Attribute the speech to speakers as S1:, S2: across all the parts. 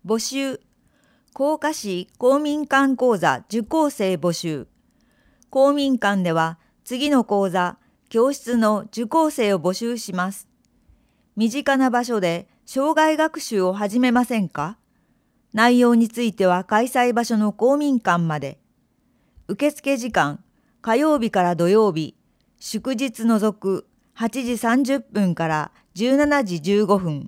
S1: 募集。甲賀市公民館講座受講生募集。公民館では次の講座、教室の受講生を募集します。身近な場所で生涯学習を始めませんか？内容については開催場所の公民館まで。受付時間、火曜日から土曜日、祝日除く8時30分から17時15分。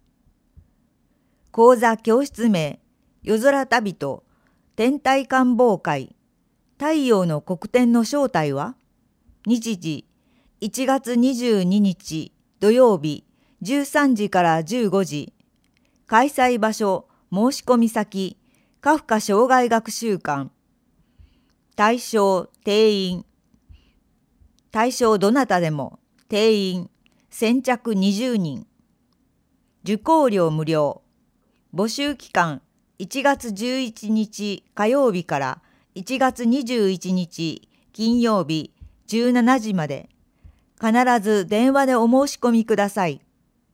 S1: 講座教室名、夜空旅人、天体観望会、太陽の黒点の正体は？日時、1月22日土曜日、13時から15時。開催場所、申し込み先、カフカ生涯学習館。対象、定員。対象どなたでも、定員、先着20人。受講料無料。募集期間、1月11日火曜日から1月21日金曜日17時まで。必ず電話でお申し込みください。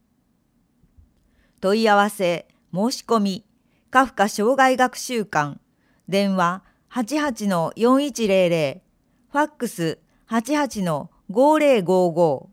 S1: 問い合わせ、申し込み、カフカ生涯学習館、電話 88-4100、ファックス 88-5055。